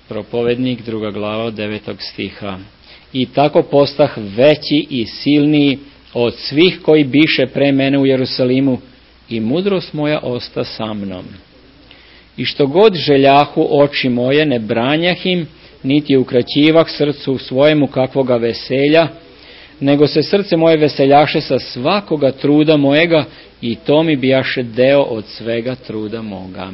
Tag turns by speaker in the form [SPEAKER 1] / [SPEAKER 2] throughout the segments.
[SPEAKER 1] Propovednik, 2. glava od 9. stiha. I tako postah veći i silniji od svih koji biše pre mene u Jerusalimu, i mudrost moja osta sa mnom. I što god željahu oči moje, ne branjah im, niti ukraćivah srcu svojemu kakvoga veselja, nego se srce moje veseljaše sa svakoga truda mojega, i to mi bijaše deo od svega truda moga.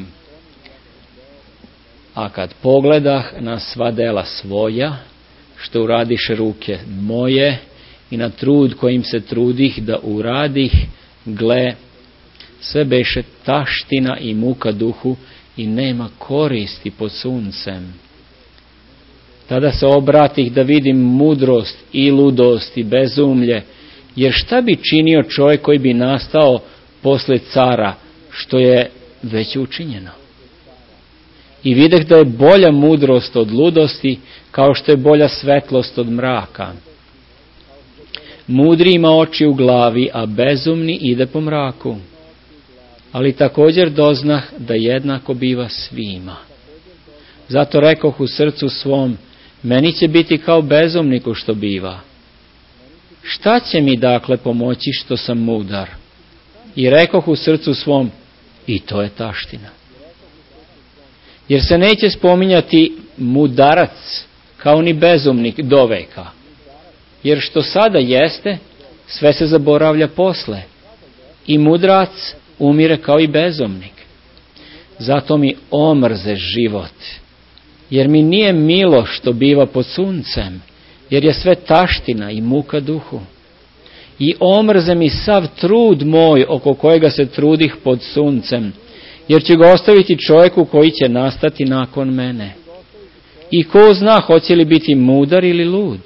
[SPEAKER 1] A kad pogledah na sva dela svoja, što uradiše ruke moje, i na trud kojim se trudih da uradih, gle, sve beše taština i muka duhu, i nema koristi pod suncem. Tada se obratih da vidim mudrost i ludost i bezumlje, jer šta bi činio čovjek koji bi nastao posle cara, što je već učinjeno? I videh da je bolja mudrost od ludosti, kao što je bolja svetlost od mraka. Mudri ima oči u glavi, a bezumni ide po mraku. Ali također doznah da jednako biva svima. Zato rekoh u srcu svom, meni će biti kao bezumniku što biva. Šta će mi dakle pomoći što sam mudar? I rekoh u srcu svom, i to je taština. Jer se neće spominjati mudarac kao ni bezumnik do veka. Jer što sada jeste, sve se zaboravlja posle. I mudrac umire kao i bezumnik. Zato mi omrze život, jer mi nije milo što biva pod suncem, jer je sve taština i muka duhu. I omrze mi sav trud moj oko kojega se trudih pod suncem, jer će ga ostaviti čovjeku koji će nastati nakon mene. I ko zna hoće li biti mudar ili lud.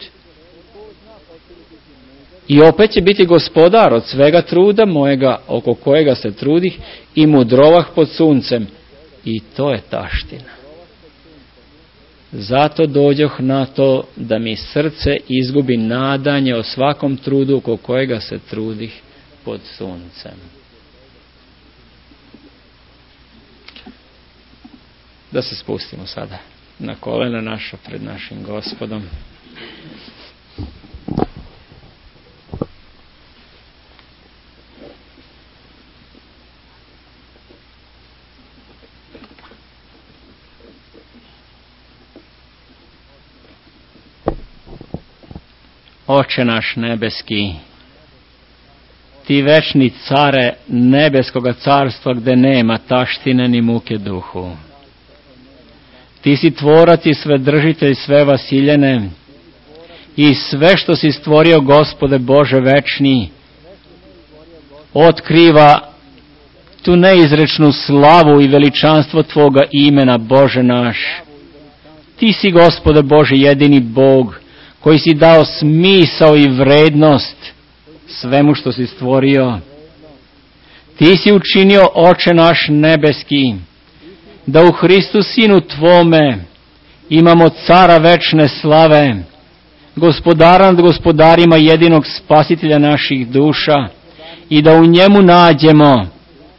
[SPEAKER 1] I opet će biti gospodar od svega truda mojega oko kojega se trudih, i mudrovah pod suncem, i to je taština. Zato dođoh na to da mi srce izgubi nadanje o svakom trudu oko kojega se trudih pod suncem. Da se spustimo sada na kolena naša pred našim Gospodom. Oče naš nebeski, ti večni care nebeskoga carstva gde nema taštine ni muke duhu. Ti si tvorac i svedržitelj sve vasiljene, i sve što si stvorio, Gospode Bože večni, otkriva tu neizrečnu slavu i veličanstvo Tvoga imena, Bože naš. Ti si, Gospode Bože, jedini Bog, koji si dao smisao i vrednost svemu što si stvorio. Ti si učinio, Oče naš nebeski, da u Hristu Sinu Tvome imamo cara večne slave, gospodara nad gospodarima, jedinog spasitelja naših duša, i da u njemu nađemo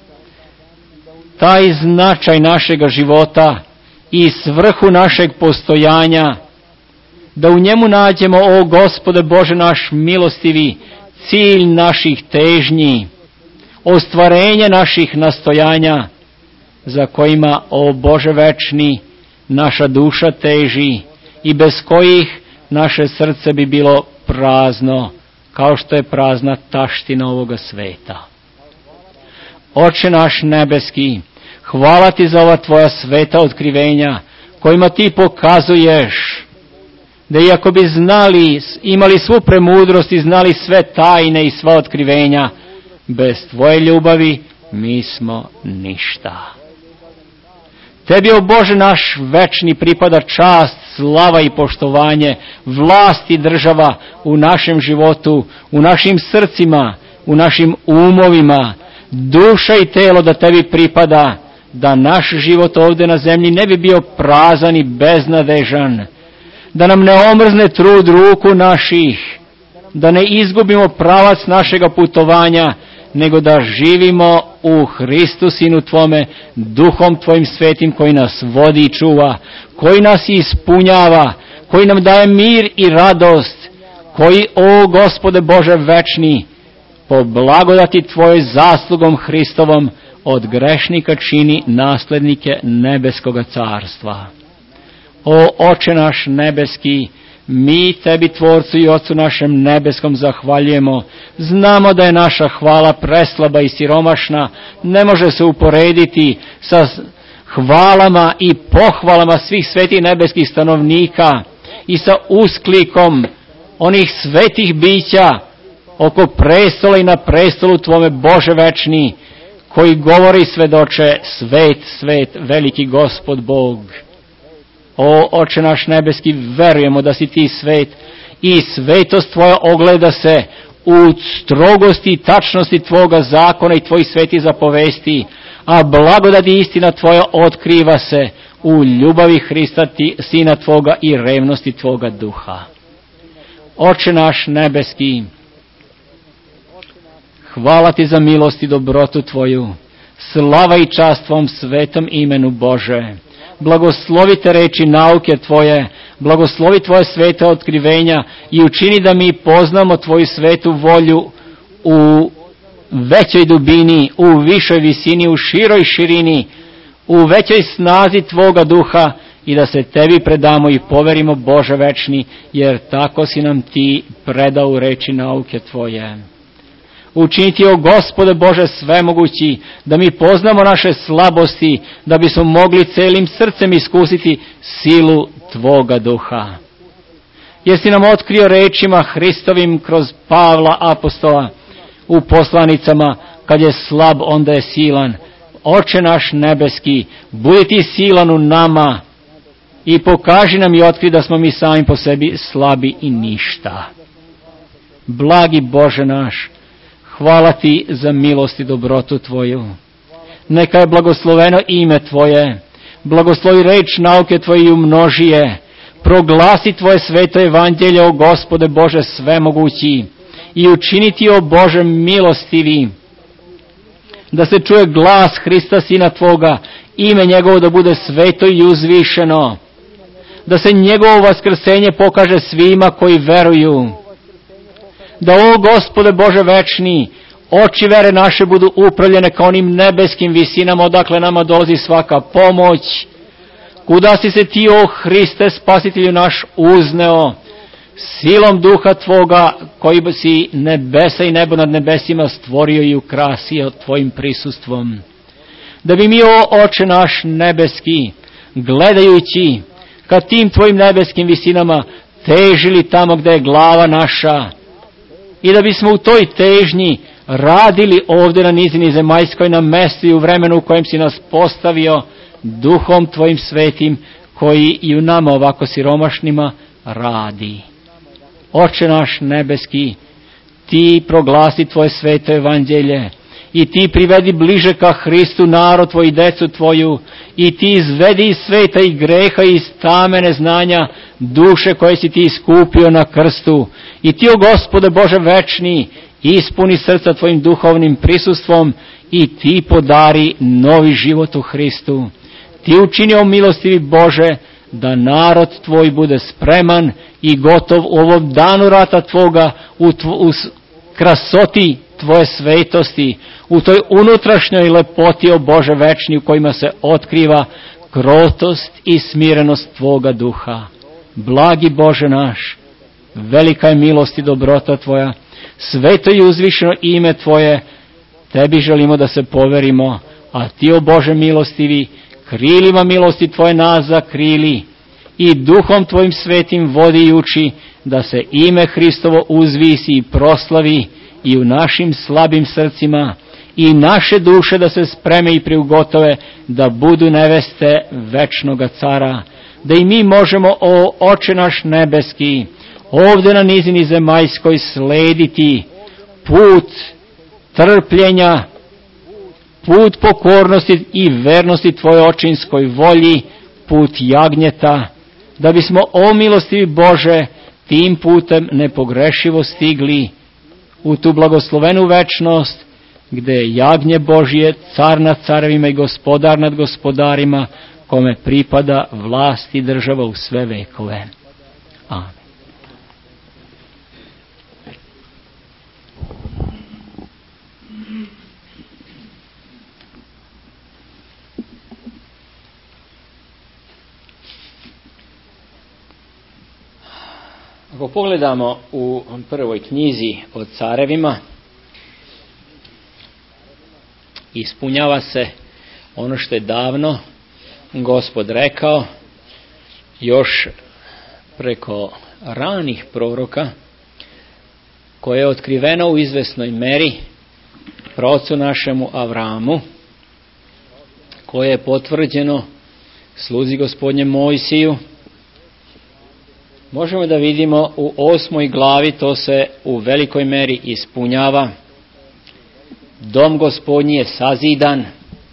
[SPEAKER 1] taj značaj našega života i svrhu našeg postojanja, da u njemu nađemo, o Gospode Bože naš milostivi, cilj naših težnji, ostvarenje naših nastojanja, za kojima, o Bože večni, naša duša teži i bez kojih naše srce bi bilo prazno, kao što je prazna taština ovoga sveta. Oče naš nebeski, hvala ti za ova tvoja sveta otkrivenja, kojima ti pokazuješ da iako bi znali, imali svu premudrost i znali sve tajne i sva otkrivenja, bez tvoje ljubavi mi smo ništa. Tebi, o Bože naš večni, pripada čast, slava i poštovanje, vlast i država u našem životu, u našim srcima, u našim umovima, duša i telo da tebi pripada, da naš život ovdje na zemlji ne bi bio prazan i beznadežan, da nam ne omrzne trud ruku naših, da ne izgubimo pravac našega putovanja, nego da živimo u Hristu Sinu Tvome, Duhom Tvojim svetim koji nas vodi i čuva, koji nas ispunjava, koji nam daje mir i radost, koji, o Gospode Bože večni, po blagodati Tvoje zaslugom Hristovom od grešnika čini naslednike nebeskoga carstva. O Oče naš nebeski, mi Tebi, Tvorcu i Otcu našem nebeskom, zahvaljujemo. Znamo da je naša hvala preslaba i siromašna, ne može se uporediti sa hvalama i pohvalama svih svetih nebeskih stanovnika i sa usklikom onih svetih bića oko prestola i na prestolu Tvome, Bože večni, koji govori, svedoče: svet, svet, veliki Gospod Bog. O Oče naš nebeski, verujemo da si Ti svet i svetost Tvoja ogleda se u strogosti i tačnosti Tvoga zakona i Tvojih svetih zapovesti, a blagodat i istina Tvoja otkriva se u ljubavi Hrista, Sina Tvoga, i revnosti Tvoga duha. Oče naš nebeski, hvala Ti za milost i dobrotu Tvoju, slava i čast Tvom svetom imenu, Bože. Blagoslovite reči nauke Tvoje, blagoslovi Tvoje svete otkrivenja i učini da mi poznamo Tvoju svetu volju u većoj dubini, u višoj visini, u široj širini, u većoj snazi Tvoga duha, i da se Tebi predamo i poverimo, Bože večni, jer tako si nam Ti predao u reči nauke Tvoje. Učiniti, o Gospode Bože svemogući, da mi poznamo naše slabosti, da bismo mogli celim srcem iskusiti silu Tvoga duha. Jesi nam otkrio rečima Hristovim kroz Pavla apostola u poslanicama: kad je slab, onda je silan. Oče naš nebeski, budi Ti silan u nama i pokaži nam i otkri da smo mi sami po sebi slabi i ništa. Blagi Bože naš, hvala Ti za milost i dobrotu Tvoju. Neka je blagosloveno ime Tvoje, blagoslovi reč nauke Tvoje i umnoži je. Proglasi Tvoje sveto evanđelje, o Gospode Bože svemogući, i učiniti, o Bože milostivi, da se čuje glas Hrista Sina Tvoga, ime njegovo da bude sveto i uzvišeno, da se njegovo vaskrsenje pokaže svima koji veruju. Da, o Gospode Bože večni, oči vere naše budu upravljene ka onim nebeskim visinama, odakle nama dolazi svaka pomoć, kuda si se Ti, o Hriste Spasitelju naš, uzneo, silom duha Tvoga, koji si nebesa i nebo nad nebesima stvorio i ukrasio Tvojim prisustvom. Da bi mi, o Oče naš nebeski, gledajući ka tim Tvojim nebeskim visinama, težili tamo gde je glava naša, i da bismo u toj težnji radili ovdje na nizini zemaljskoj, na mestu i u vremenu u kojem si nas postavio, duhom Tvojim svetim, koji i u nama ovako siromašnima radi. Oče naš nebeski, Ti proglasi Tvoje sveto evanđelje i Ti privedi bliže ka Hristu narod Tvoj i decu Tvoju, i Ti izvedi iz sveta i greha i iz tamene znanja duše koje si Ti iskupio na krstu. I Ti, o Gospode Bože večni, ispuni srca Tvojim duhovnim prisustvom i Ti podari novi život u Hristu. Ti učini, o milostivi Bože, da narod Tvoj bude spreman i gotov u ovom danu rata Tvoga, u krasoti Tvoje svetosti, u toj unutrašnjoj lepoti, o Bože večni, u kojima se otkriva krotost i smirenost Tvoga duha. Blagi Bože naš, velika je milost i dobrota Tvoja, sveto i uzvišeno ime Tvoje, Tebi želimo da se poverimo, a Ti, o Bože milostivi, krilima milosti Tvoje nas zakrili i duhom Tvojim svetim vodi i uči, da se ime Hristovo uzvisi i proslavi i u našim slabim srcima, i naše duše da se spreme i priugotove da budu neveste večnoga cara, da i mi možemo, o Oče naš nebeski, ovdje na nizini zemaljskoj slediti put trpljenja, put pokornosti i vernosti Tvojoj očinskoj volji, put jagnjeta, da bismo, o milostivi Bože, tim putem nepogrešivo stigli u tu blagoslovenu večnost, gdje je jagnje Božje, car nad carevima i gospodar nad gospodarima, kome pripada vlast i država u sve vekove. Amen. Ako pogledamo u prvoj knjizi o carevima, ispunjava se ono što je davno Gospod rekao još preko ranih proroka, koje je otkriveno u izvesnoj meri praocu našemu Avramu, koje je potvrđeno sluzi Gospodnjem Mojsiju. Možemo da vidimo u 8. glavi, to se u velikoj meri ispunjava. Dom Gospodnji je sazidan,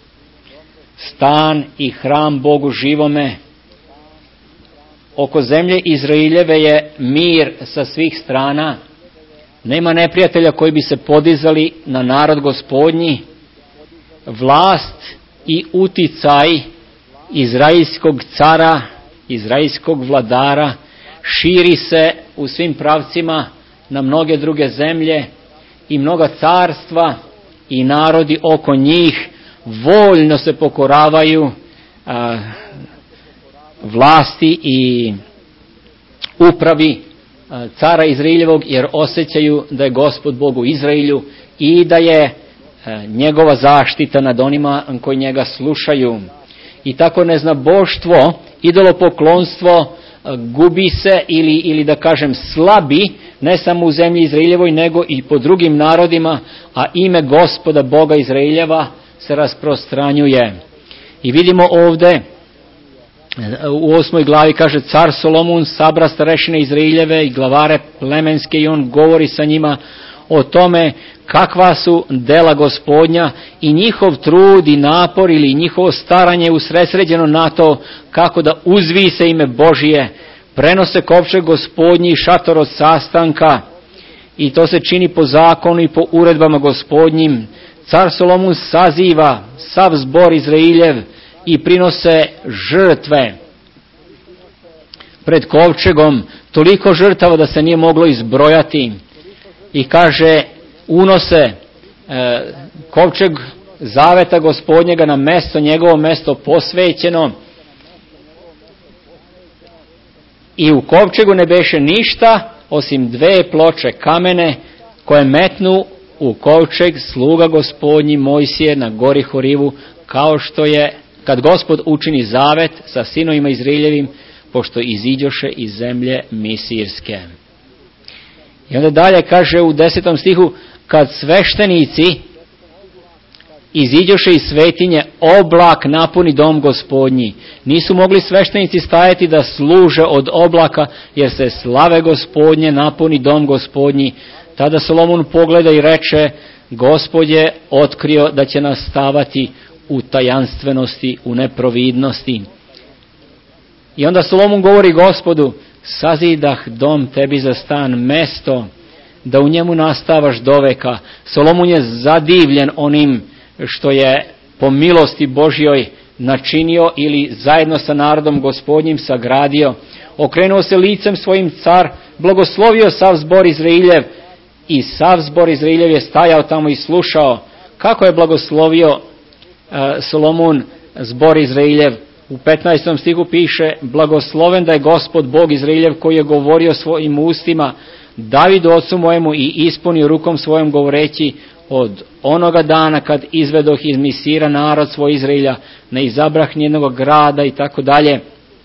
[SPEAKER 1] stan i hram Bogu živome. Oko zemlje Izraeljeve je mir sa svih strana. Nema neprijatelja koji bi se podizali na narod Gospodnji. Vlast i uticaj izraelskog cara, izraelskog vladara širi se u svim pravcima na mnoge druge zemlje i mnoga carstva i narodi oko njih voljno se pokoravaju vlasti i upravi cara Izraeljevog, jer osjećaju da je Gospod Bog u Izraelju i da je njegova zaštita nad onima koji njega slušaju. I tako neznaboštvo, idolopoklonstvo gubi se ili da kažem slabi, ne samo u zemlji Izraeljevoj, nego i po drugim narodima, a ime Gospoda Boga Izraeljeva se rasprostranjuje. I vidimo ovdje u 8. glavi, kaže, car Solomon sabra starešine Izraeljeve i glavare plemenske i on govori sa njima o tome kakva su dela Gospodnja i njihov trud i napor ili njihovo staranje usredsređeno na to kako da uzvise ime Božije, prenose kovčeg Gospodnji i šator od sastanka, i to se čini po zakonu i po uredbama Gospodnjim. Car Solomon saziva sav zbor Izraeljev i prinose žrtve pred kovčegom, toliko žrtava da se nije moglo izbrojati. I kaže, unose kovčeg zaveta Gospodnjega na mesto, njegovo mesto posvećeno, i u kovčegu ne beše ništa osim 2 ploče kamene koje metnu u kovčeg sluga Gospodnji Mojsije na gori Horivu, kao što je kad Gospod učini zavet sa sinovima Izraeljevim, pošto iziđoše iz zemlje Misirske. I onda dalje kaže u 10. stihu, kad sveštenici iziđoše iz svetinje, oblak napuni dom Gospodnji. Nisu mogli sveštenici stajati da služe od oblaka, jer se slave Gospodnje napuni dom Gospodnji. Tada Solomon pogleda i reče, Gospod je otkrio da će nastavati u tajanstvenosti, u neprovidnosti. I onda Solomon govori Gospodu, sazidah dom tebi za stan, mesto da u njemu nastavaš doveka. Solomon je zadivljen onim što je po milosti Božjoj načinio ili zajedno sa narodom Gospodnjim sagradio. Okrenuo se licem svojim car, blagoslovio sav zbor Izraeljev, i sav zbor Izraeljev je stajao tamo i slušao. Kako je blagoslovio Solomon zbor Izraeljev? U 15. stihu piše, blagosloven da je Gospod Bog Izraeljev, koji je govorio svojim ustima Davidu ocu mojemu i ispunio rukom svojom govoreći, od onoga dana kad izvedoh iz Misira narod svoj Izraelja, ne izabrah nijednog grada i tako dalje.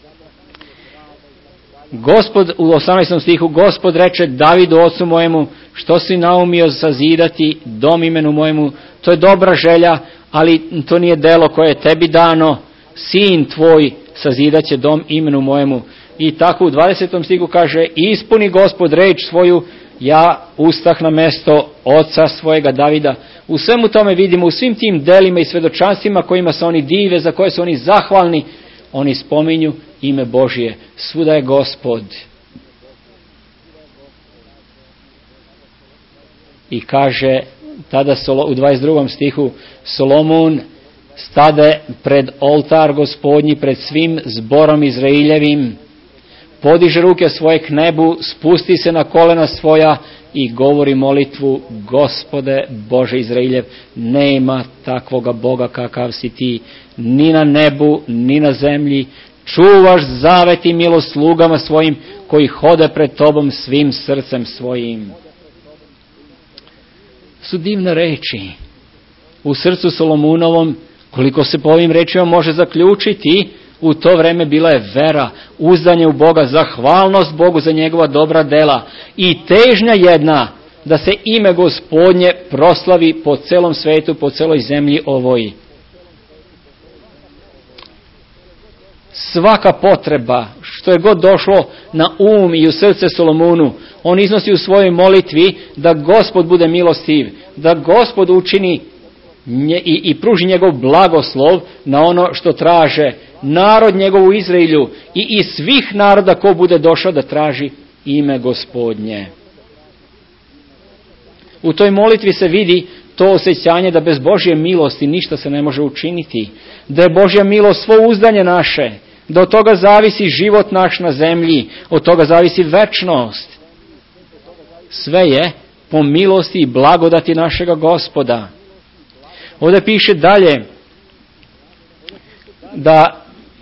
[SPEAKER 1] Gospod, u 18. stihu, Gospod reče Davidu ocu mojemu, što si naumio sazidati dom imenu mojemu, to je dobra želja, ali to nije delo koje je tebi dano, sin tvoj sazidat će dom imenu mojemu. I tako u 20. stihu kaže, ispuni Gospod reč svoju, ja ustah na mesto oca svojega Davida. U svemu tome vidimo, u svim tim delima i svedočanstvima kojima se oni dive, za koje su oni zahvalni, oni spominju ime Božje. Svuda je Gospod. I kaže tada u 22. stihu, Solomon stade pred oltar Gospodnji, pred svim zborom Izraeljevim, podiže ruke svoje k nebu, spusti se na kolena svoja i govori molitvu: Gospode Bože Izraeljev, nema takvoga Boga kakav si ti, ni na nebu, ni na zemlji. Čuvaš zavet i milost slugama svojim koji hode pred tobom svim srcem svojim. Su divne reči. U srcu Solomunovom, koliko se po ovim rečima može zaključiti, u to vreme bila je vera, uzdanje u Boga, zahvalnost Bogu za njegova dobra dela i težnja jedna da se ime Gospodnje proslavi po celom svetu, po celoj zemlji ovoj. Svaka potreba, što je god došlo na um i u srce Solomunu, on iznosi u svojoj molitvi da Gospod bude milostiv, da Gospod učini i pruži njegov blagoslov na ono što traže narod njegov u Izraelju i svih naroda ko bude došao da traži ime Gospodnje. U toj molitvi se vidi to osjećanje da bez Božje milosti ništa se ne može učiniti, da je Božja milost svo uzdanje naše, da od toga zavisi život naš na zemlji, od toga zavisi večnost. Sve je po milosti i blagodati našega Gospoda. Ovdje piše dalje da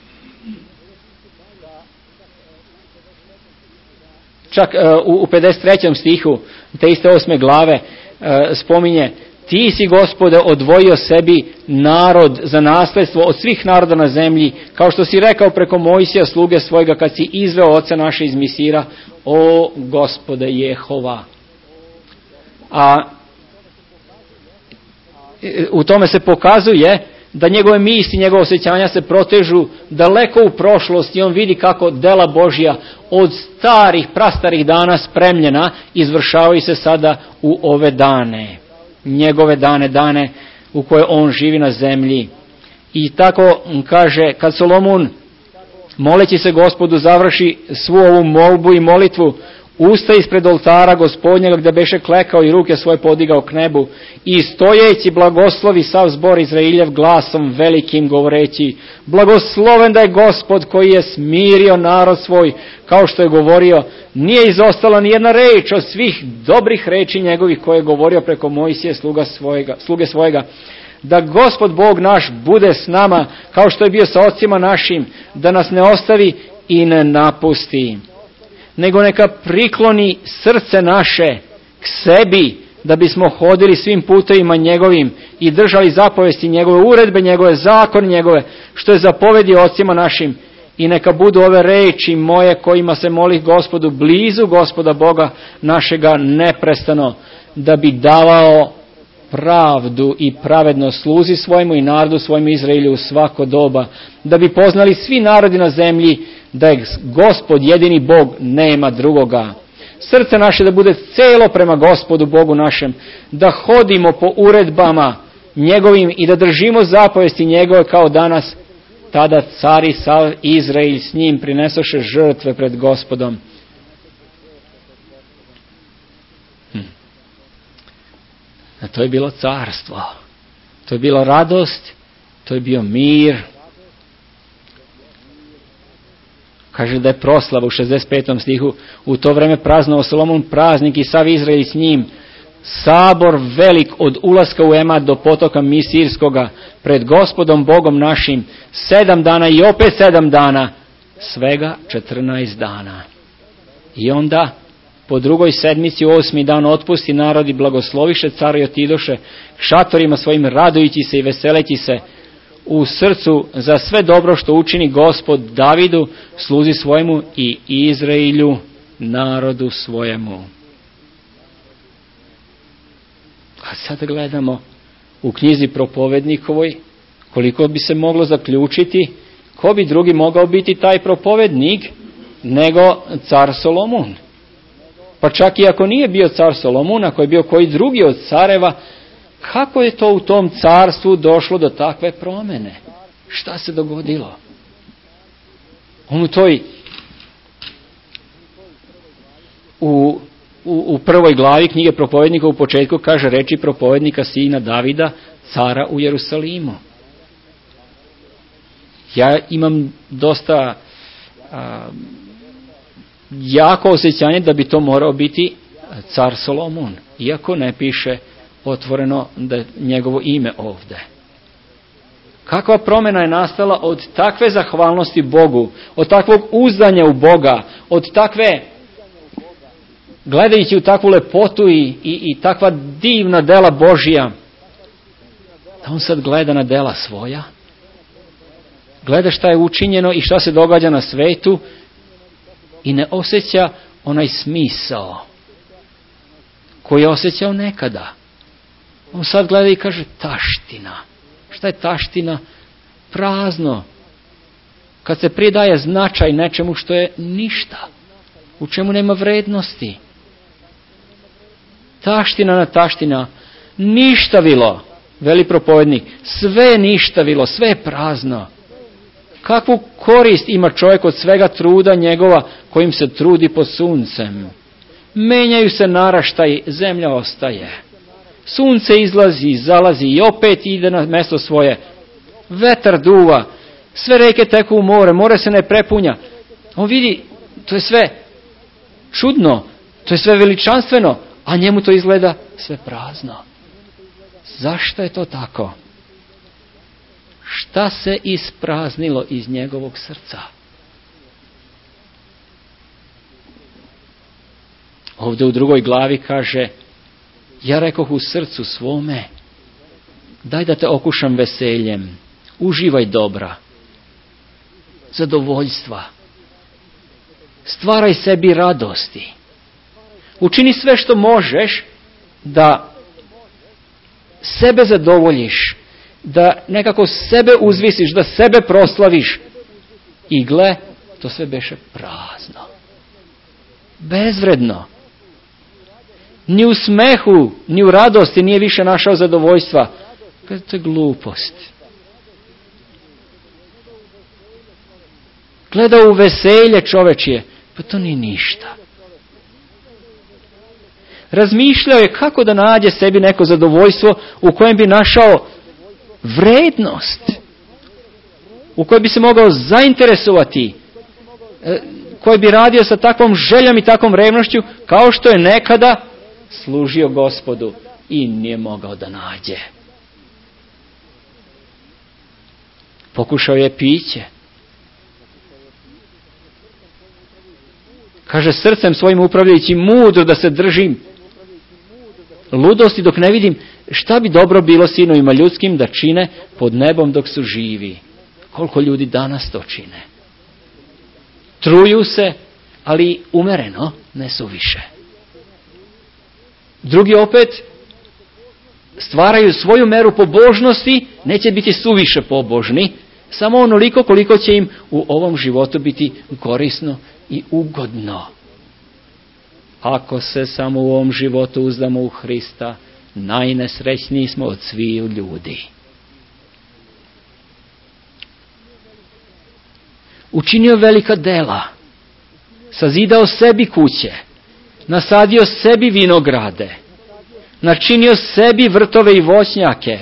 [SPEAKER 1] čak u 53. stihu te iste 8. glave spominje: Ti si, Gospode, odvojio sebi narod za nasledstvo od svih naroda na zemlji, kao što si rekao preko Mojsija sluge svojega kad si izveo oca naše iz Misira, o Gospode Jehova. A u tome se pokazuje da njegove misli, njegove osjećanja se protežu daleko u prošlost i on vidi kako dela Božja od starih, prastarih dana spremljena izvršavaju se sada u ove dane. Njegove dane, dane u koje on živi na zemlji. I tako kaže, kad Solomon moleći se Gospodu završi svu ovu molbu i molitvu, usta ispred oltara Gospodnjega gdje beše klekao i ruke svoje podigao k nebu i stojeći blagoslovi sav zbor Izraeljev glasom velikim govoreći: Blagosloven da je Gospod koji je smirio narod svoj, kao što je govorio, nije izostala ni jedna reč od svih dobrih reči njegovih koje je govorio preko Mojsije sluge svojega. Da Gospod Bog naš bude s nama kao što je bio sa ocima našim, da nas ne ostavi i ne napusti, nego neka prikloni srce naše k sebi, da bismo hodili svim putevima njegovim i držali zapovesti njegove, uredbe njegove, zakone njegove, što je zapovedio ocima našim. I neka budu ove reči moje kojima se molih Gospodu blizu Gospoda Boga našega neprestano, da bi davao pravdu i pravednost sluzi svojemu i narodu svojemu Izraelju u svako doba, da bi poznali svi narodi na zemlji da je Gospod jedini Bog, nema drugoga. Srce naše da bude celo prema Gospodu Bogu našem, da hodimo po uredbama njegovim i da držimo zapovesti njegove kao danas. Tada cari sav Izrael s njim prinesoše žrtve pred Gospodom. A to je bilo carstvo, to je bila radost, to je bio mir. Kaže da je proslava u 65. stihu: U to vreme praznovao Solomon praznik i sav Izrael s njim, sabor velik od ulaska u Emad do potoka Misirskoga, pred Gospodom Bogom našim 7 dana i opet 7 dana, svega 14 dana. I onda po drugoj sedmici 8. dan otpusti narod i blagosloviše cara i otidoše k šatorima svojim, radujući se i veseleći se u srcu za sve dobro što učini Gospod Davidu sluzi svojemu i Izraelju narodu svojemu. A sad gledamo u knjizi propovednikovoj, koliko bi se moglo zaključiti, ko bi drugi mogao biti taj propovednik nego car Solomon. Pa čak i ako nije bio car Solomon, ako je bio koji drugi od careva, kako je to u tom carstvu došlo do takve promjene? Šta se dogodilo? On u prvoj glavi knjige propovednika u početku kaže reči propovednika sina Davida, cara u Jerusalimu. Ja imam dosta jako osjećanje da bi to morao biti car Solomon, iako ne piše otvoreno da je njegovo ime ovdje. Kakva promjena je nastala od takve zahvalnosti Bogu, od takvog uzdanja u Boga, od takve, gledajući u takvu lepotu i takva divna dela Božija, da on sad gleda na dela svoja, gleda šta je učinjeno i šta se događa na svetu i ne osjeća onaj smisao koji je osjećao nekada. On sad gleda i kaže taština. Šta je taština? Prazno. Kad se pridaje značaj nečemu što je ništa, u čemu nema vrednosti. Taština na taština, ništavilo, veli propovednik, sve ništavilo, sve je prazno. Kakvu korist ima čovjek od svega truda njegova kojim se trudi pod suncem? Menjaju se naraštaj, zemlja ostaje. Sunce izlazi, zalazi i opet ide na mjesto svoje. Vetar duva, sve reke teku u more, more se ne prepunja. On vidi, to je sve čudno, to je sve veličanstveno, a njemu to izgleda sve prazno. Zašto je to tako? Šta se ispraznilo iz njegovog srca? Ovdje u 2. glavi kaže, ja rekoh u srcu svome, daj da te okušam veseljem, uživaj dobra, zadovoljstva, stvaraj sebi radosti, učini sve što možeš da sebe zadovoljiš, da nekako sebe uzvisiš, da sebe proslaviš. I gle, to sve beše prazno, bezvredno. Ni u smehu, ni u radosti nije više našao zadovoljstva. To je glupost. Gleda u veselje čovečije, pa to nije ništa. Razmišljao je kako da nađe sebi neko zadovoljstvo u kojem bi našao vrednost, u kojoj bi se mogao zainteresovati, koji bi radio sa takvom željom i takvom revnošću kao što je nekada služio Gospodu i nije mogao da nađe. Pokušao je piće. Kaže, srcem svojim upravljajući mudro da se držim ludosti dok ne vidim šta bi dobro bilo sinovima ljudskim da čine pod nebom dok su živi. Koliko ljudi danas to čine? Truju se, ali umereno, ne suviše. Drugi opet stvaraju svoju meru pobožnosti, neće biti suviše pobožni, samo onoliko koliko će im u ovom životu biti korisno i ugodno. Ako se samo u ovom životu uzdamo u Hrista, najnesrećniji smo od sviju ljudi. Učinio velika dela, sazidao sebi kuće, nasadio sebi vinograde, načinio sebi vrtove i voćnjake,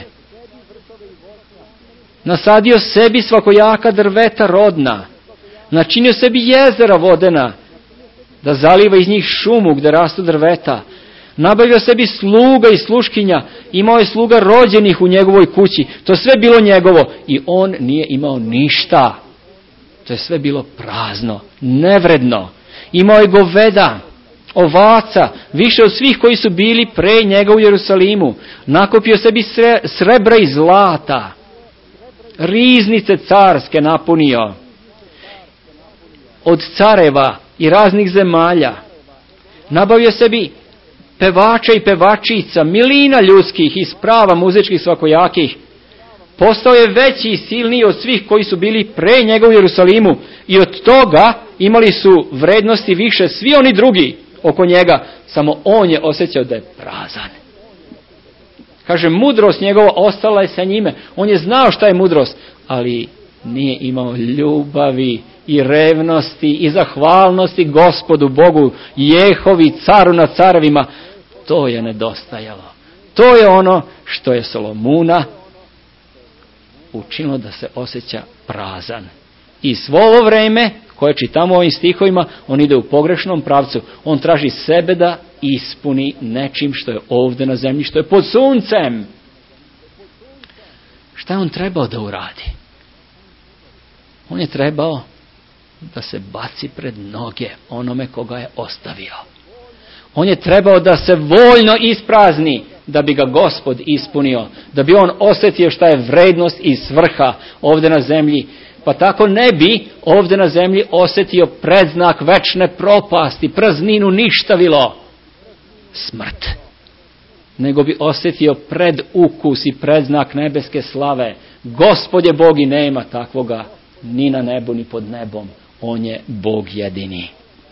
[SPEAKER 1] nasadio sebi svakojaka drveta rodna, načinio sebi jezera vodena, da zaliva iz njih šumu gdje rastu drveta, nabavio sebi sluga i sluškinja, imao je sluga rođenih u njegovoj kući, to sve bilo njegovo i on nije imao ništa. To je sve bilo prazno, nevredno. Imao je goveda, ovaca, više od svih koji su bili pre njega u Jerusalimu. Nakupio sebi srebra i zlata, riznice carske napunio, od careva i raznih zemalja. Nabavio sebi pevača i pevačica, milina ljudskih i sprava muzičkih svakojakih. Postao je veći i silniji od svih koji su bili pre njega u Jerusalimu i od toga imali su vrednosti više svi oni drugi oko njega, samo on je osjećao da je prazan. Kaže, mudrost njegova ostala je sa njime. On je znao šta je mudrost, ali nije imao ljubavi i revnosti i zahvalnosti Gospodu Bogu, Jehovi, caru nad carevima. To je nedostajalo. To je ono što je Solomuna učinilo da se osjeća prazan. I svo ovo vreme koje čitamo u ovim stihovima, on ide u pogrešnom pravcu. On traži sebe da ispuni nečim što je ovdje na zemlji, što je pod suncem. Šta je on trebao da uradi? On je trebao da se baci pred noge onome koga je ostavio. On je trebao da se voljno isprazni da bi ga Gospod ispunio, da bi on osjetio šta je vrednost i svrha ovdje na zemlji. Pa tako ne bi ovdje na zemlji osjetio predznak večne propasti, prazninu, ništavilo, smrt. Nego bi osjetio predukus i predznak nebeske slave. Gospod je Bog i nema takvoga ni na nebu ni pod nebom. On je Bog jedini.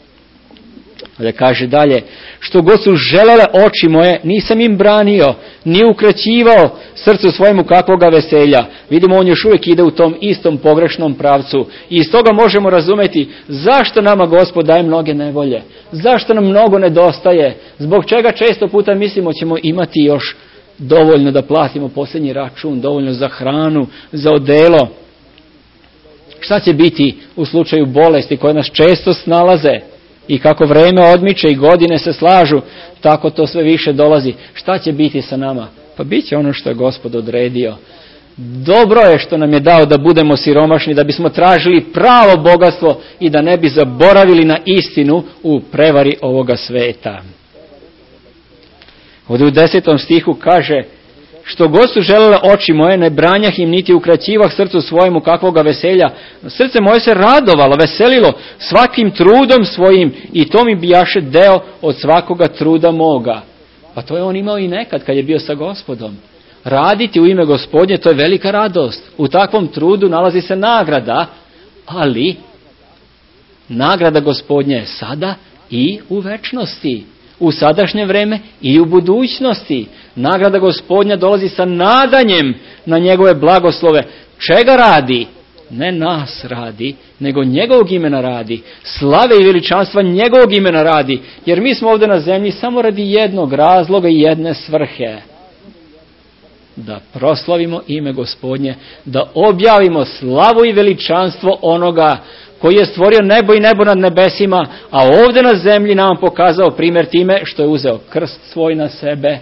[SPEAKER 1] Da kaže dalje, što god su želele oči moje, nisam im branio, ni ukraćivao srcu svojemu kakvoga veselja. Vidimo, on još uvijek ide u tom istom pogrešnom pravcu. I iz toga možemo razumjeti zašto nama Gospod daje mnoge nevolje. Zašto nam mnogo nedostaje. Zbog čega često puta mislimo ćemo imati još dovoljno da platimo posljednji račun, dovoljno za hranu, za odelo. Šta će biti u slučaju bolesti koje nas često snalaze? I kako vrijeme odmiče i godine se slažu, tako to sve više dolazi. Šta će biti sa nama? Pa bit će ono što je Gospod odredio. Dobro je što nam je dao da budemo siromašni, da bismo tražili pravo bogatstvo i da ne bi zaboravili na istinu u prevari ovoga sveta. Ovdje u 10. stihu kaže, što god su želele oči moje, ne branjah im niti ukraćivah srcu svojemu kakvoga veselja. Srce moje se radovalo, veselilo svakim trudom svojim i to mi bijaše deo od svakoga truda moga. Pa to je on imao i nekad kad je bio sa Gospodom. Raditi u ime Gospodnje, to je velika radost. U takvom trudu nalazi se nagrada, ali nagrada Gospodnje je sada i u večnosti. U sadašnje vreme i u budućnosti. Nagrada Gospodnja dolazi sa nadanjem na njegove blagoslove. Čega radi? Ne nas radi, nego njegovog imena radi. Slave i veličanstva njegovog imena radi. Jer mi smo ovdje na zemlji samo radi jednog razloga i jedne svrhe. Da proslavimo ime Gospodnje, da objavimo slavu i veličanstvo onoga koji je stvorio nebo i nebo nad nebesima, a ovdje na zemlji nam pokazao primjer time što je uzeo krst svoj na sebe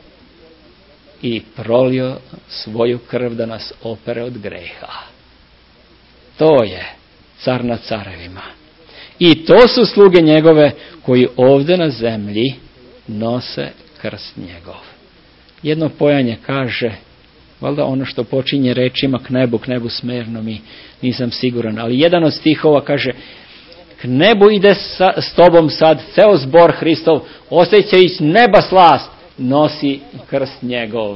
[SPEAKER 1] i prolio svoju krv da nas opere od greha. To je car nad carevima. I to su sluge njegove koji ovdje na zemlji nose krst njegov. Jedno pojanje kaže, valjda ono što počinje rečima k nebu smerno mi, nisam siguran, ali jedan od stihova kaže, k nebu ide s tobom sad ceo zbor Hristov, osjećajući neba slast, nosi krst njegov.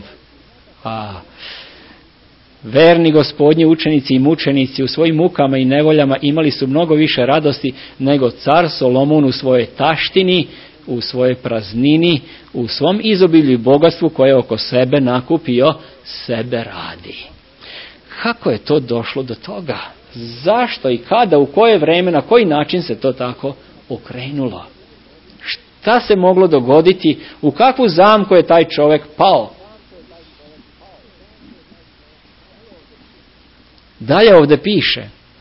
[SPEAKER 1] Verni Gospodnji učenici i mučenici u svojim mukama i nevoljama imali su mnogo više radosti nego car Solomon u svojoj taštini, u svojoj praznini, u svom izobilju i bogatstvu koje je oko sebe nakupio, sebe radi. Kako je to došlo do toga? Zašto i kada, u koje vreme, na koji način se to tako okrenulo? Šta se moglo dogoditi? U kakvu zamku je taj čovjek pao? Dalje ovdje piše,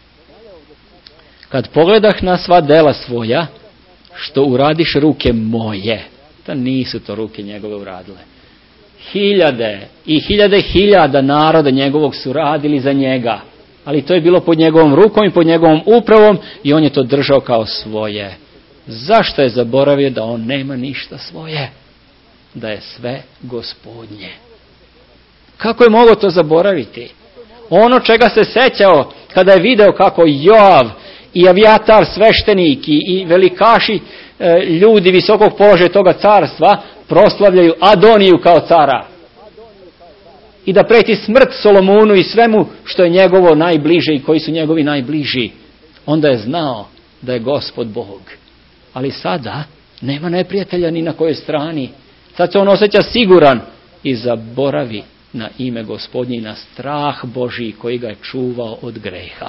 [SPEAKER 1] kad pogledah na sva dela svoja, što uradiš ruke moje, da nisu to ruke njegove uradile. Hiljade i hiljada naroda njegovog su radili za njega, ali to je bilo pod njegovom rukom i pod njegovom upravom i on je to držao kao svoje. Zašto je zaboravio da on nema ništa svoje? Da je sve Gospodnje. Kako je mogao to zaboraviti? Ono čega se sećao kada je video kako Joav i Avijatar sveštenik i velikaši ljudi visokog položaja toga carstva proslavljaju Adoniju kao cara. I da preti smrt Solomonu i svemu što je njegovo najbliže i koji su njegovi najbliži. Onda je znao da je Gospod Bog. Ali sada nema neprijatelja ni na kojoj strani. Sad se on osjeća siguran i zaboravi na ime Gospodnje i na strah Božji koji ga je čuvao od greha.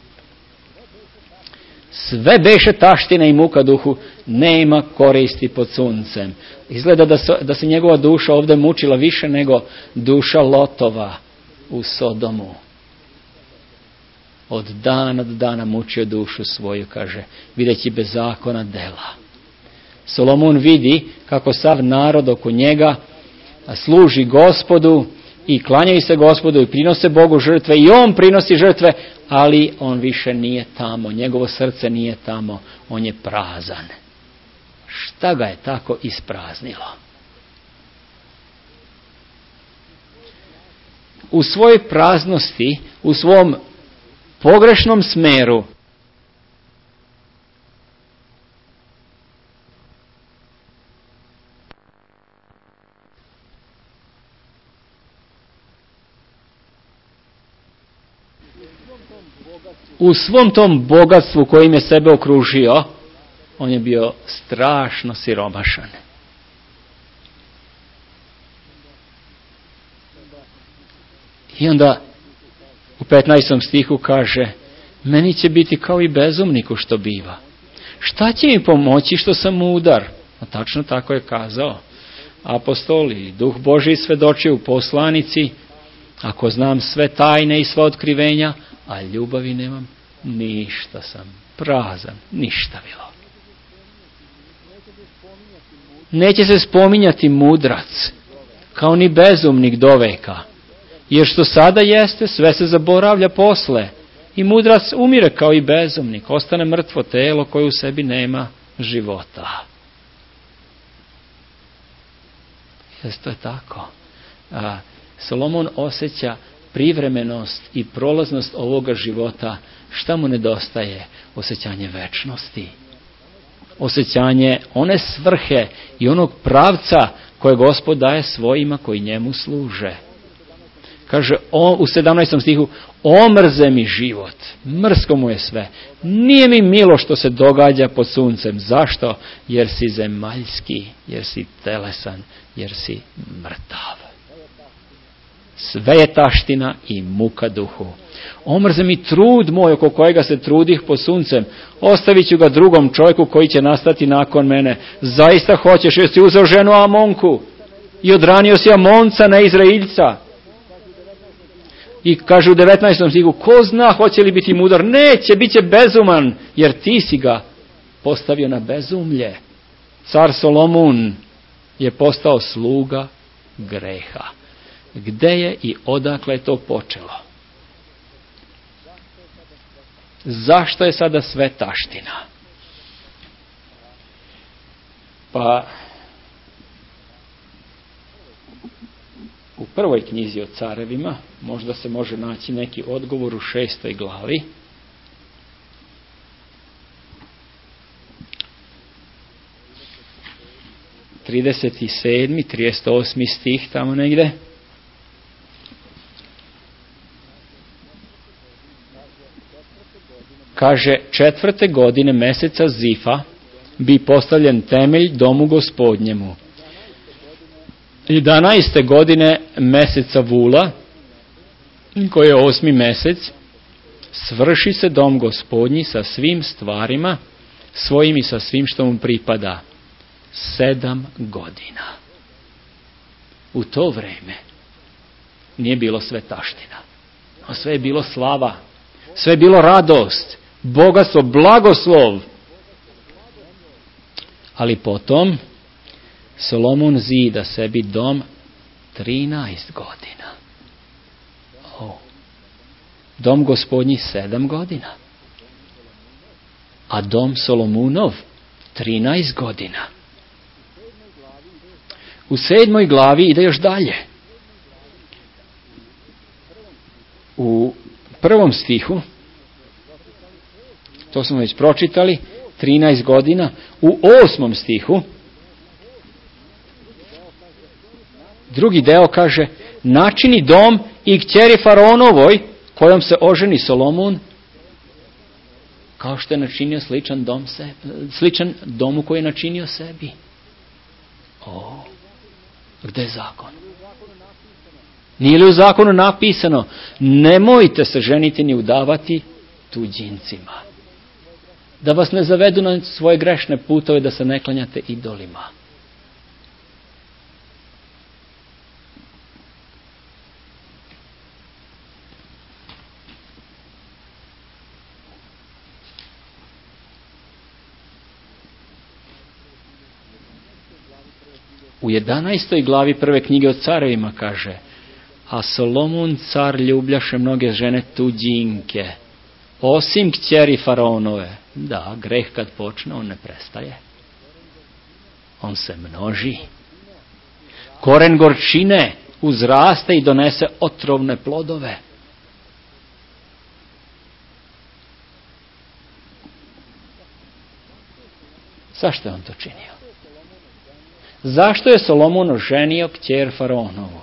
[SPEAKER 1] Sve beše taština i muka duhu, nema koristi pod suncem. Izgleda da se njegova duša ovdje mučila više nego duša Lotova u Sodomu. od dana do dana mučio dušu svoju, kaže, videći bezakona dela. Solomon vidi kako sav narod oko njega služi Gospodu i klanjaju se Gospodu i prinose Bogu žrtve i on prinosi žrtve, ali on više nije tamo, njegovo srce nije tamo, on je prazan. Šta ga je tako ispraznilo? U svojoj praznosti, u svom pogrešnom smeru, u svom tom bogatstvu kojim je sebe okružio, on je bio strašno siromašan. I onda u 15. stihu kaže, meni će biti kao i bezumniku što biva. Šta će mi pomoći što sam mudar? A tačno tako je kazao apostoli, Duh Božji svedoči u poslanici, ako znam sve tajne i sva otkrivenja, a ljubavi nemam, ništa sam, prazan, ništa bilo. Neće se spominjati mudrac, kao ni bezumnik doveka, jer što sada jeste, sve se zaboravlja posle. I mudrac umire kao i bezumnik, ostane mrtvo telo koje u sebi nema života. To je tako. Solomon osjeća privremenost i prolaznost ovoga života. Šta mu nedostaje? Osjećanje večnosti. Osjećanje one svrhe i onog pravca koje Gospod daje svojima koji njemu služe. Kaže u 17. stihu, omrze mi život, mrsko mu je sve. Nije mi milo što se događa pod suncem. Zašto? Jer si zemaljski, jer si telesan, jer si mrtav. Sve je taština i muka duhu. Omrze mi trud moj oko kojega se trudih pod suncem. Ostavit ću ga drugom čovjeku koji će nastati nakon mene. Zaista hoćeš, jer si uzeo ženu Amonku i odranio si Amonca na Izraeljca. I kaže u 19. stihu, ko zna hoće li biti mudar? Neće, bit će bezuman, jer ti si ga postavio na bezumlje. Car Solomon je postao sluga greha. Gde je i odakle je to počelo? Zašto je sada sve taština? Pa u prvoj knjizi o carevima možda se može naći neki odgovor u 6. glavi. Trideset 38. stih tamo negde. Kaže, 4. godine meseca Zifa bi postavljen temelj domu Gospodnjemu. 11. godine meseca Vula, koji je 8. mesec, svrši se dom Gospodnji sa svim stvarima svojim i sa svim što mu pripada. 7 godina. U to vreme nije bilo sve taština, a sve je bilo slava, sve je bilo radost, bogatstvo, blagoslov. Ali potom Solomon zida sebi dom 13 godina. Dom Gospodnji 7 godina. A dom Solomunov 13 godina. U 7. glavi ide još dalje. U 1. stihu, to smo već pročitali, 13 godina. U 8. stihu, drugi deo kaže, načini dom i kćeri Faraonovoj, kojom se oženi Solomon, kao što je načinio sličan domu koji je načinio sebi. Gde je zakon? Nije li u zakonu napisano, nemojte se ženiti ni udavati tuđincima, da vas ne zavedu na svoje grešne putove, da se ne klanjate idolima. U 11. glavi prve knjige o carevima kaže: a Solomon car ljubljaše mnoge žene tuđinke, osim kćeri faraonove. Da, greh kad počne, on ne prestaje. On se množi. Koren gorčine uzraste i donese otrovne plodove. Zašto je on to činio? Zašto je Solomon oženio kćer faraonovu?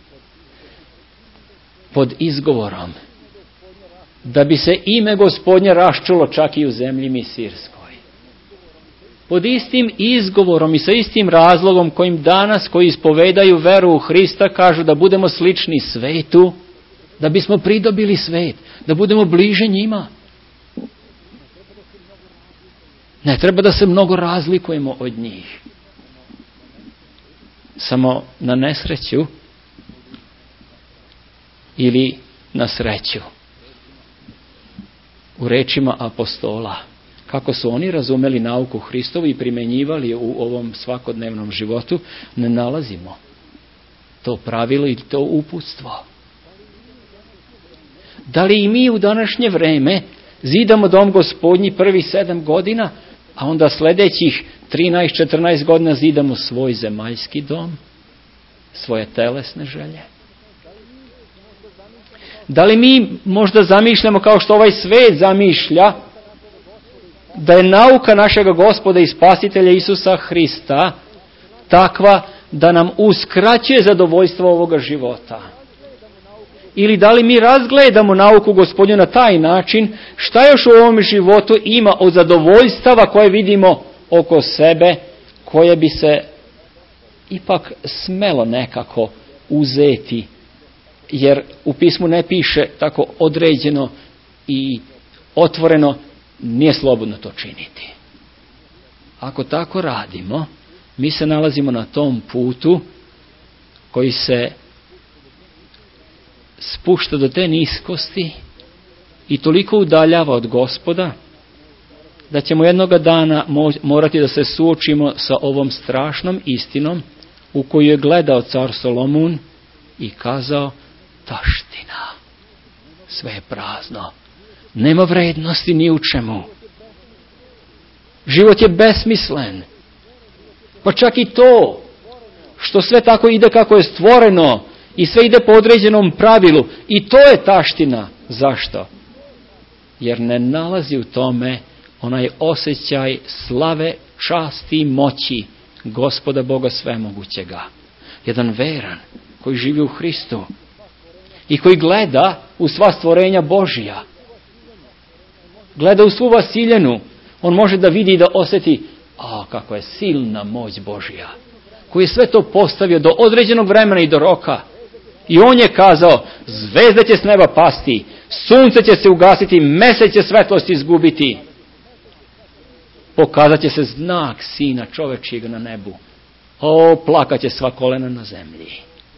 [SPEAKER 1] Pod izgovorom da bi se ime Gospodnje raščulo čak i u zemlji misirskoj. Pod istim izgovorom i sa istim razlogom kojim danas koji ispovedaju veru u Hrista kažu da budemo slični svetu, da bismo pridobili svet, da budemo bliže njima. Ne treba da se mnogo razlikujemo od njih. Samo na nesreću ili na sreću. U rečima apostola, kako su oni razumeli nauku Hristovu i primjenjivali u ovom svakodnevnom životu, ne nalazimo to pravilo i to uputstvo. Da li i mi u današnje vreme zidamo dom Gospodnji prvi 7 godina, a onda sljedećih 13-14 godina zidamo svoj zemaljski dom, svoje telesne želje? Da li mi možda zamišljamo kao što ovaj svet zamišlja, da je nauka našega Gospoda i Spasitelja Isusa Hrista takva da nam uskraćuje zadovoljstvo ovoga života? Ili da li mi razgledamo nauku Gospodnju na taj način, šta još u ovom životu ima od zadovoljstava koje vidimo oko sebe, koje bi se ipak smelo nekako uzeti, jer u pismu ne piše tako određeno i otvoreno, nije slobodno to činiti. Ako tako radimo, mi se nalazimo na tom putu koji se spušta do te niskosti i toliko udaljava od Gospoda, da ćemo jednoga dana morati da se suočimo sa ovom strašnom istinom u koju je gledao car Solomon i kazao: taština, sve je prazno, nema vrednosti ni u čemu. Život je besmislen. Pa čak i to što sve tako ide kako je stvoreno i sve ide po određenom pravilu, i to je taština. Zašto? Jer ne nalazi u tome onaj osjećaj slave, časti i moći Gospoda Boga svemogućega. Jedan veran koji živi u Hristu i koji gleda u sva stvorenja Božija, gleda u svu vasiljenu, on može da vidi i da osjeti: kako je silna moć Božja, koji je sve to postavio do određenog vremena i do roka. I on je kazao: zvezde će s neba pasti, sunce će se ugasiti, mesec će svetlost izgubiti, pokazat će se znak Sina čovečijeg na nebu. Plakat će sva kolena na zemlji.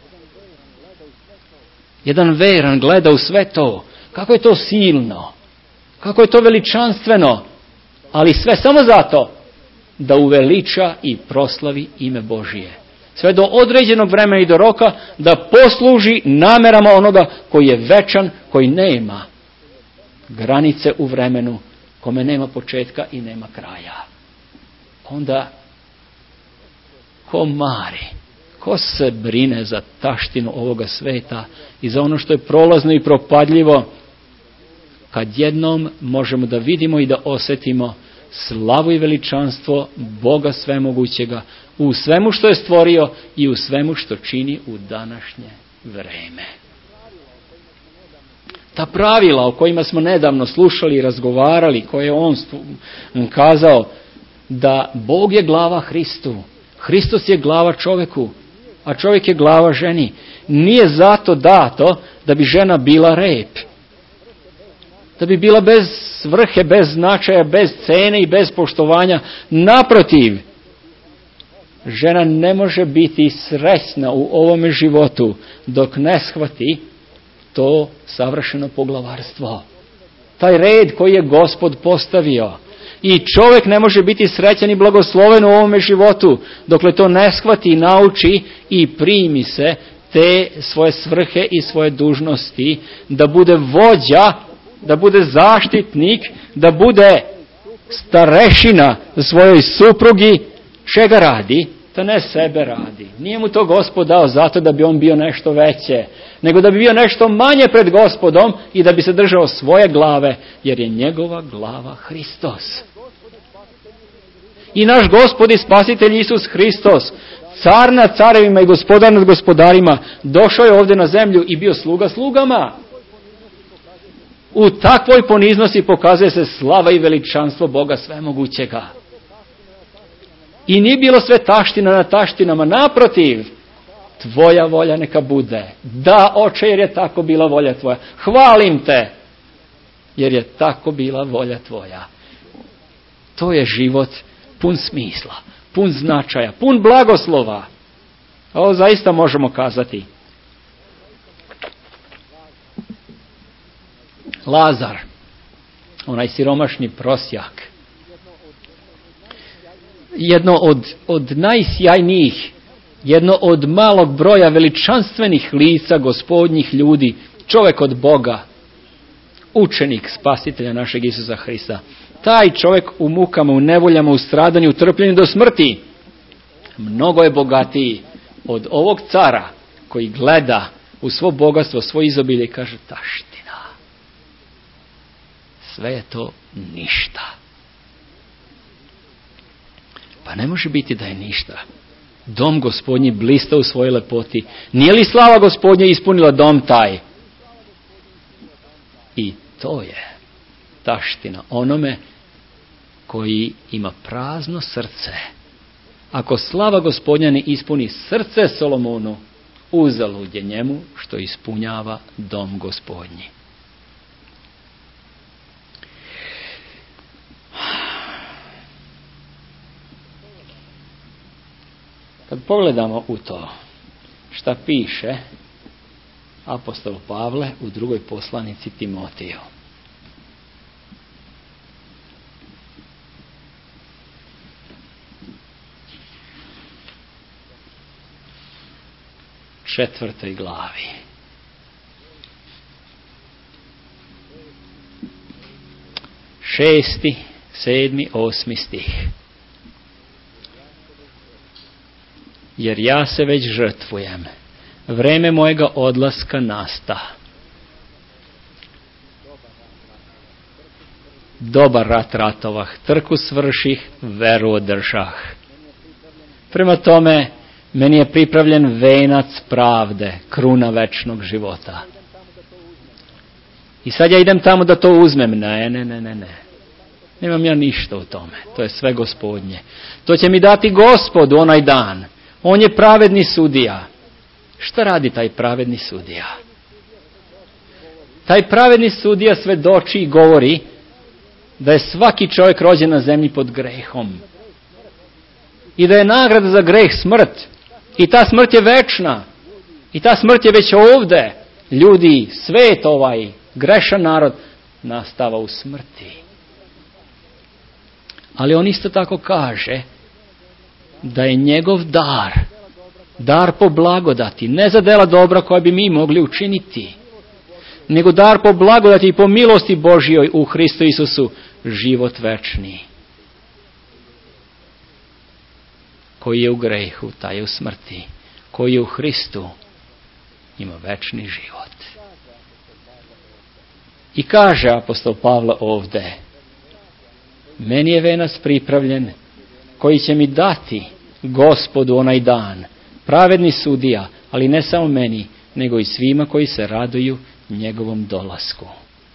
[SPEAKER 1] Jedan veran gleda u sve to. Kako je to silno, kako je to veličanstveno, ali sve samo zato da uveliča i proslavi ime Božije. Sve do određenog vremena i do roka, da posluži namerama onoga koji je večan, koji nema granice u vremenu, kome nema početka i nema kraja. Onda ko mari, ko se brine za taštinu ovoga sveta i za ono što je prolazno i propadljivo, kad jednom možemo da vidimo i da osjetimo slavu i veličanstvo Boga svemogućega u svemu što je stvorio i u svemu što čini u današnje vreme. Ta pravila o kojima smo nedavno slušali i razgovarali, koje je on kazao da Bog je glava Hristu, Hristos je glava čoveku, a čovjek je glava ženi, nije zato dato da bi žena bila rep, da bi bila bez svrhe, bez značaja, bez cene i bez poštovanja. Naprotiv, žena ne može biti srećna u ovome životu dok ne shvati to savršeno poglavarstvo. Taj red koji je Gospod postavio. I čovjek ne može biti srećan i blagosloven u ovome životu dokle to ne shvati, nauči i primi se te svoje svrhe i svoje dužnosti, da bude vođa, da bude zaštitnik, da bude starešina svojoj suprugi. Čega radi? To ne sebe radi. Nije mu to Gospod dao zato da bi on bio nešto veće, nego da bi bio nešto manje pred Gospodom i da bi se držao svoje glave, jer je njegova glava Hristos. I naš Gospod i Spasitelj Isus Hristos, car nad carevima i gospodar nad gospodarima, došao je ovdje na zemlju i bio sluga slugama. U takvoj poniznosti pokazuje se slava i veličanstvo Boga svemogućega. I nije bilo sve taština na taštinama, naprotiv, tvoja volja neka bude. Da, Oče, jer je tako bila volja tvoja. Hvalim te, jer je tako bila volja tvoja. To je život pun smisla, pun značaja, pun blagoslova. Ovo zaista možemo kazati. Lazar, onaj siromašni prosjak, jedno od najsjajnijih, jedno od malog broja veličanstvenih lica gospodnjih ljudi, čovjek od Boga, učenik Spasitelja našeg Isusa Hrista. Taj čovjek u mukama, u nevoljama, u stradanju, u trpljenju do smrti mnogo je bogatiji od ovog cara koji gleda u svo bogatstvo, svoje izobilje i kaže taština. Sve je to ništa. Pa ne može biti da je ništa. Dom Gospodnji blista u svojoj lepoti. Nije li slava Gospodnja ispunila dom taj? I to je taština onome koji ima prazno srce. Ako slava Gospodnja ne ispuni srce Solomonu, uzalud je njemu što ispunjava dom Gospodnji. Kad pogledamo u to šta piše apostol Pavle u drugoj poslanici Timotiju. Četvrtoj glavi. Šesti, 7., 8. stih. Jer ja se već žrtvujem, vreme mojega odlaska nasta. Dobar rat ratovah, trku svrših, veru održah. Prema tome, meni je pripravljen venac pravde, kruna večnog života. I sad ja idem tamo da to uzmem. Ne. Nemam ja ništa u tome. To je sve Gospodnje. To će mi dati Gospod onaj dan. On je pravedni sudija. Šta radi taj pravedni sudija? Taj pravedni sudija svedoči i govori da je svaki čovjek rođen na zemlji pod grehom. I da je nagrada za greh smrt. I ta smrt je večna. I ta smrt je već ovdje. Ljudi, svet ovaj, grešan narod, nastava u smrti. Ali on isto tako kaže da je njegov dar po blagodati, ne za dela dobra koja bi mi mogli učiniti, nego dar po blagodati i po milosti Božjoj u Hristu Isusu, život večni. Koji je u grehu, taj je u smrti. Koji je u Hristu, ima večni život. I kaže apostol Pavle ovdje, meni je venac pripravljen koji će mi dati Gospodu onaj dan, pravedni sudija, ali ne samo meni, nego i svima koji se raduju njegovom dolasku.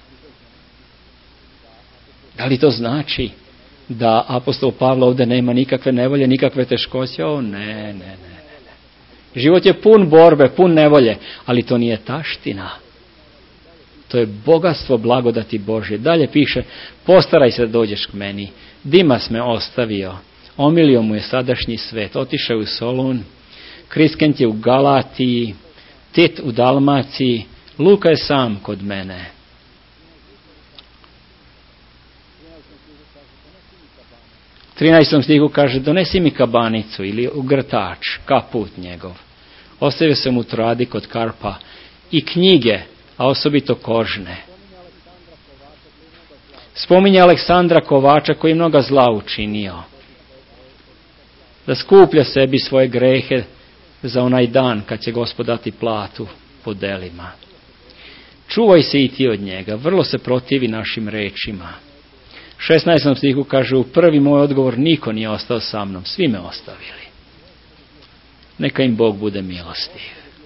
[SPEAKER 1] Da li to znači da apostol Pavle ovdje nema nikakve nevolje, nikakve teškoće? Ne. Život je pun borbe, pun nevolje, ali to nije taština. To je bogatstvo blagodati Božje. Dalje piše, postaraj se da dođeš k meni. Dimas me ostavio, omilio mu je sadašnji svet, otišao je u Solun, Kriskent je u Galatiji, Tit u Dalmaciji, Luka je sam kod mene. 13. stihu kaže, donesi mi kabanicu ili ugrtač, kaput njegov. Ostavio sam u tradi kod Karpa i knjige, a osobito kožne. Spominje Aleksandra Kovača koji je mnoga zla učinio. Da skuplja sebi svoje grehe za onaj dan kad će Gospod dati platu po delima. Čuvaj se i ti od njega, vrlo se protivi našim rečima. 16. stihu kaže, u prvi moj odgovor niko nije ostao sa mnom, svi me ostavili. Neka im Bog bude milostiv.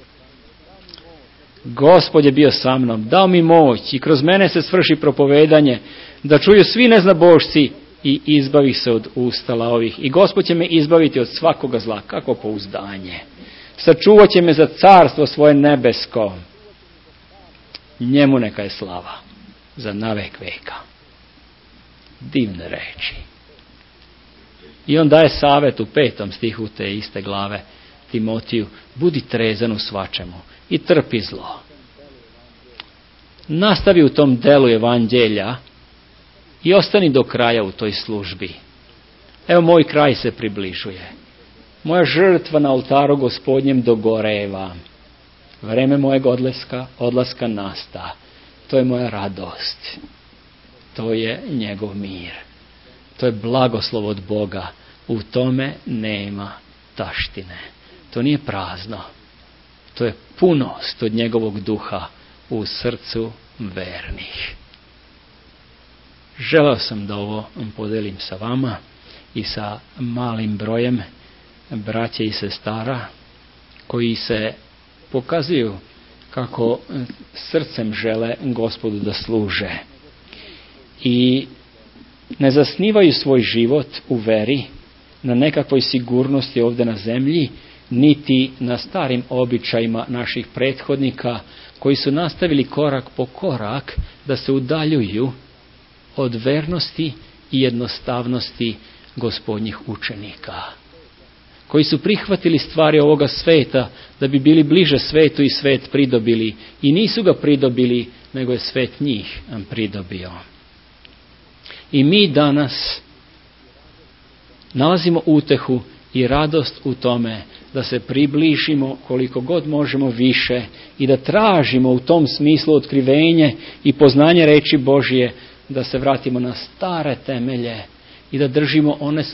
[SPEAKER 1] Gospod je bio sa mnom, dao mi moć i kroz mene se svrši propovedanje, da čuju svi neznabošci i izbavi se od ustala ovih. I Gospod će me izbaviti od svakoga zla, kako pouzdanje. Sačuvat će me za carstvo svoje nebesko. Njemu neka je slava za navek veka. Divne reči. I on daje savjet u 5. stihu te iste glave Timotiju, budi trezan u svačemu i trpi zlo. Nastavi u tom delu evanđelja i ostani do kraja u toj službi. Evo, moj kraj se približuje. Moja žrtva na oltaru Gospodnjem dogoreva. Vreme mojeg odlaska nasta. To je moja radost. To je njegov mir. To je blagoslov od Boga. U tome nema taštine. To nije prazno. To je punost od njegovog duha u srcu vernih. Želeo sam da ovo podelim sa vama i sa malim brojem braće i sestara koji se pokazuju kako srcem žele Gospodu da služe. I ne zasnivaju svoj život u veri na nekakvoj sigurnosti ovdje na zemlji, niti na starim običajima naših prethodnika koji su nastavili korak po korak da se udaljuju od vernosti i jednostavnosti Gospodnjih učenika. Koji su prihvatili stvari ovoga sveta da bi bili bliže svetu i svet pridobili. I nisu ga pridobili, nego je svet njih pridobio. I mi danas nalazimo utehu i radost u tome da se približimo koliko god možemo više i da tražimo u tom smislu otkrivenje i poznanje reči Božje, da se vratimo na stare temelje i da držimo one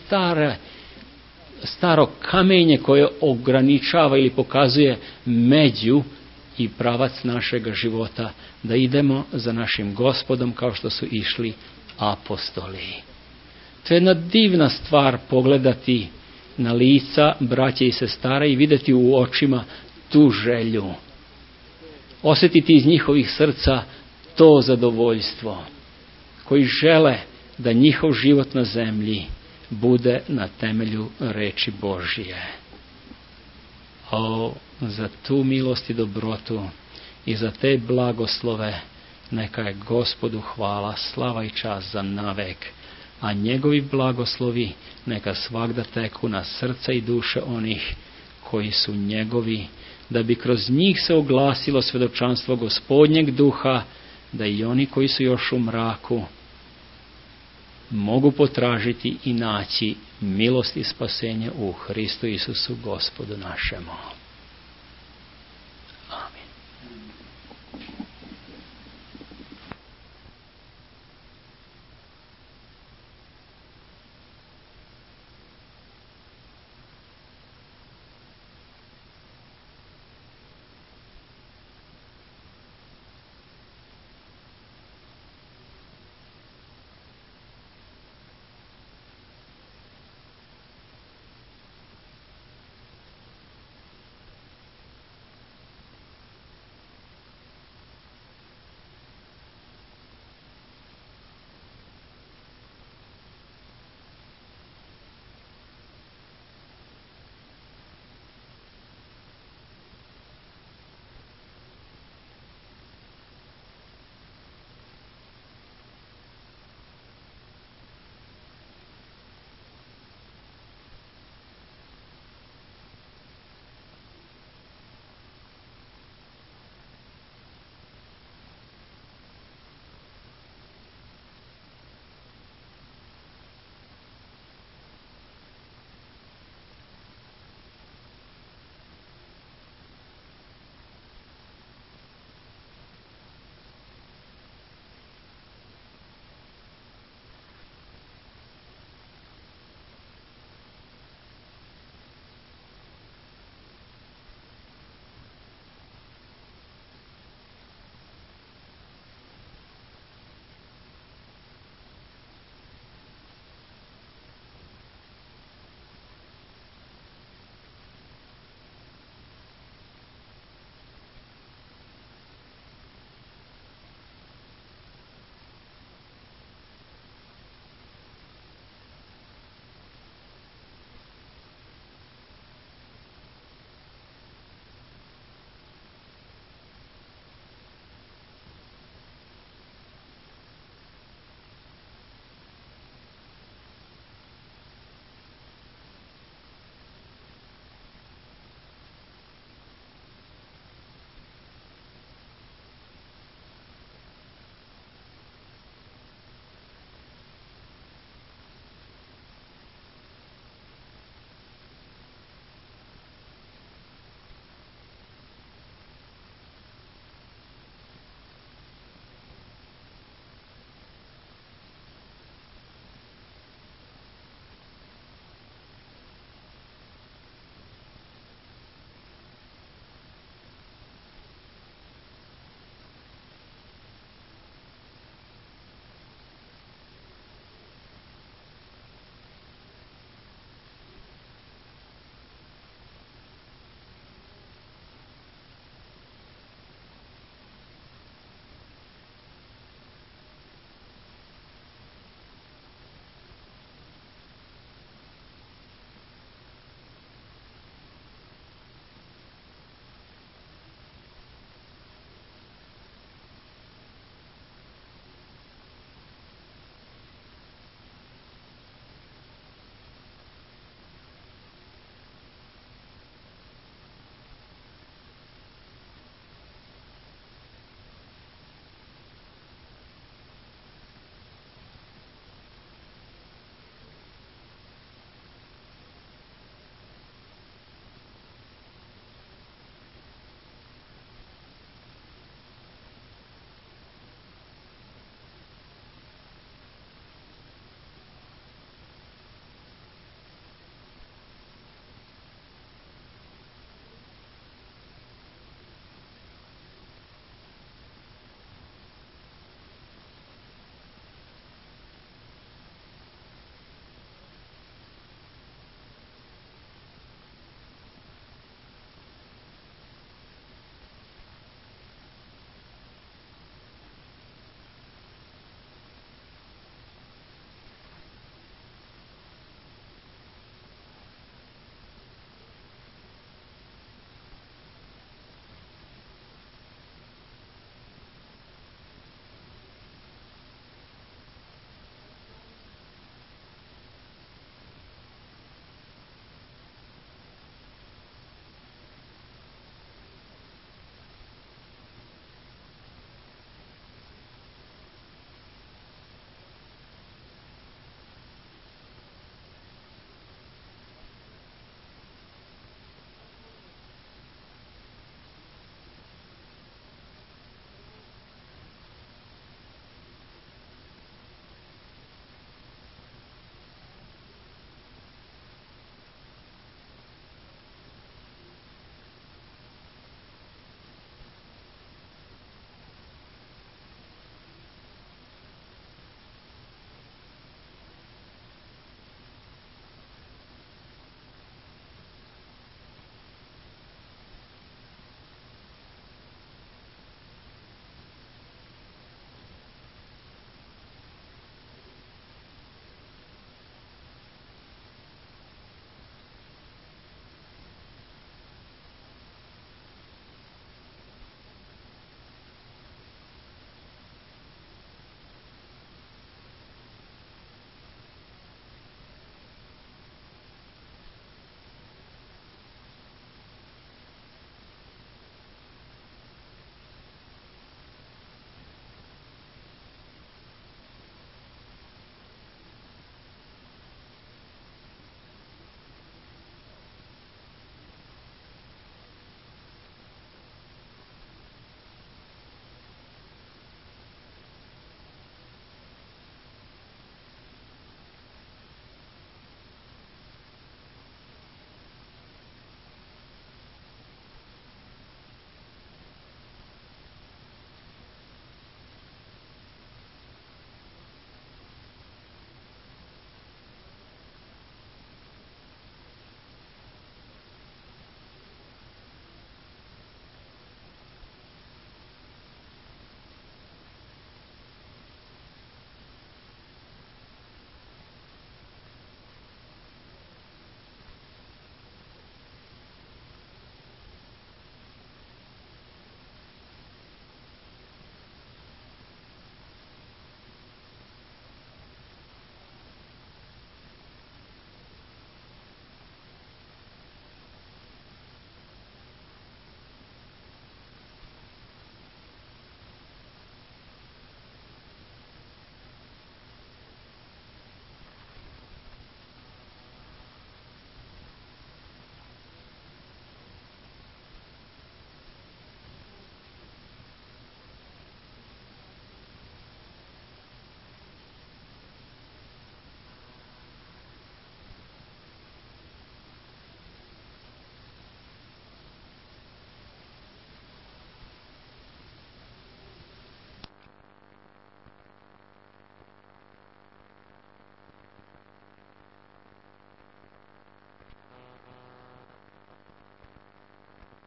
[SPEAKER 1] staro kamenje koje ograničava ili pokazuje među i pravac našega života, da idemo za našim Gospodom kao što su išli apostoli. To je jedna divna stvar pogledati na lica braće i sestara i vidjeti u očima tu želju. Osjetiti iz njihovih srca to zadovoljstvo, koji žele da njihov život na zemlji bude na temelju reči Božje. O, za tu milost i dobrotu i za te blagoslove neka je Gospodu hvala, slava i čast za navek, a njegovi blagoslovi neka svagda teku na srca i duše onih koji su njegovi, da bi kroz njih se oglasilo svjedočanstvo Gospodnjeg duha, da i oni koji su još u mraku mogu potražiti i naći milost i spasenje u Hristu Isusu Gospodu našemu.